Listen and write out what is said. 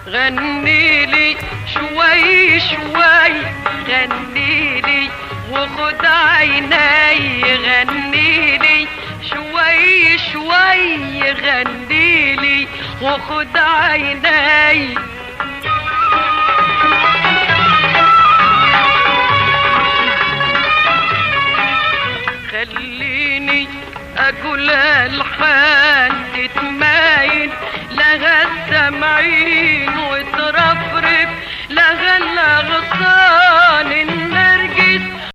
غنيلي شوي شوي غنيلي وخد عيني غنيلي شوي شوي غنيلي وخد عيني خليني اقول الحان تتمايل لها السمعين وترفرف لها